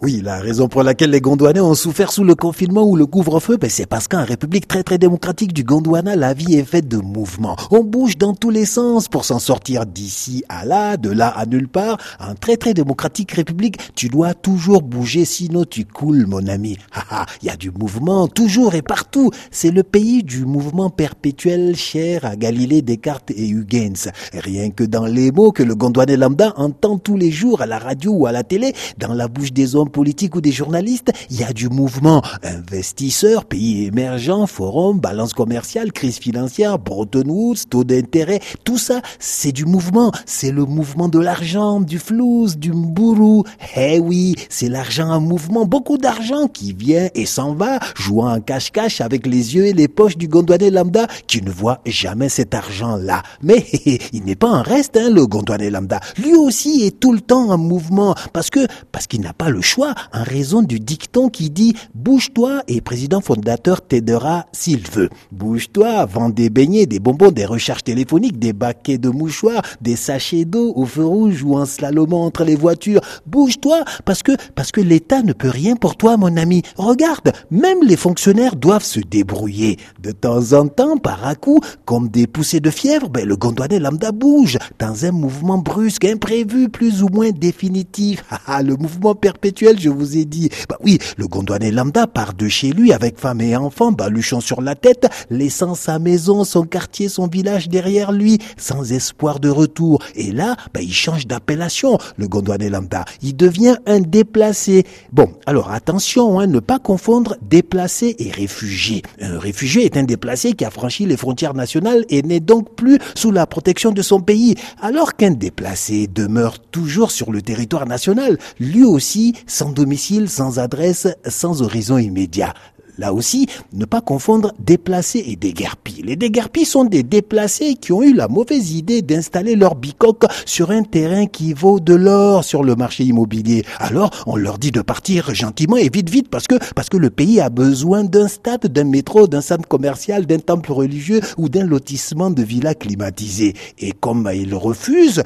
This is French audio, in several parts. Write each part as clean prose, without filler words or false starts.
Oui, la raison pour laquelle les Gondwanais ont souffert sous le confinement ou le couvre-feu, c'est parce qu'en République très très démocratique du Gondwana, la vie est faite de mouvements. On bouge dans tous les sens pour s'en sortir d'ici à là, de là à nulle part. En très très démocratique République, tu dois toujours bouger, sinon tu coules, mon ami. Il y a du mouvement toujours et partout. C'est le pays du mouvement perpétuel cher à Galilée, Descartes et Huygens. Rien que dans les mots que le Gondwanais lambda entend tous les jours à la radio ou à la télé, dans la bouche des hommes politiques ou des journalistes, il y a du mouvement. Investisseurs, pays émergents, forum, balance commerciale, crise financière, Bretton Woods, taux d'intérêt, tout ça, c'est du mouvement. C'est le mouvement de l'argent, du flouze, du mbourou. Eh oui, c'est l'argent en mouvement. Beaucoup d'argent qui vient et s'en va, jouant en cache-cache avec les yeux et les poches du Gondwanais lambda qui ne voit jamais cet argent-là. Mais il n'est pas en reste, le Gondwanais lambda. Lui aussi est tout le temps en mouvement parce qu'il n'a pas le choix en raison du dicton qui dit « Bouge-toi et président fondateur t'aidera s'il veut. Bouge-toi, vends des beignets, des bonbons, des recharges téléphoniques, des baquets de mouchoirs, des sachets d'eau au feu rouge ou en slalomant entre les voitures. Bouge-toi parce que l'État ne peut rien pour toi, mon ami. Regarde, même les fonctionnaires doivent se débrouiller. De temps en temps, par à coup, comme des poussées de fièvre, le Gondwanais lambda bouge dans un mouvement brusque, imprévu, plus ou moins définitif. Le mouvement perpétuel, je vous ai dit. Oui, le Gondwanais lambda part de chez lui avec femme et enfants, baluchon sur la tête, laissant sa maison, son quartier, son village derrière lui, sans espoir de retour. Et là, il change d'appellation, le Gondwanais lambda. Il devient un déplacé. Bon, alors attention, ne pas confondre déplacé et réfugié. Un réfugié est un déplacé qui a franchi les frontières nationales et n'est donc plus sous la protection de son pays. Alors qu'un déplacé demeure toujours sur le territoire national, lui aussi sans domicile, sans adresse, sans horizon immédiat. Là aussi, ne pas confondre déplacés et déguerpis. Les déguerpis sont des déplacés qui ont eu la mauvaise idée d'installer leur bicoque sur un terrain qui vaut de l'or sur le marché immobilier. Alors, on leur dit de partir gentiment et vite parce que le pays a besoin d'un stade, d'un métro, d'un centre commercial, d'un temple religieux ou d'un lotissement de villas climatisées. Et comme ils refusent,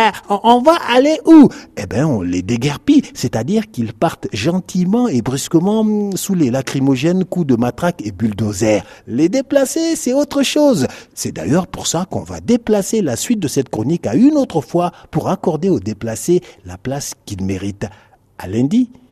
on va aller où? On les déguerpit, c'est-à-dire qu'ils partent gentiment et brusquement sous les lacrymogènes, coups de matraque et bulldozer. Les déplacer, c'est autre chose. C'est d'ailleurs pour ça qu'on va déplacer la suite de cette chronique à une autre fois pour accorder aux déplacés la place qu'ils méritent. À lundi.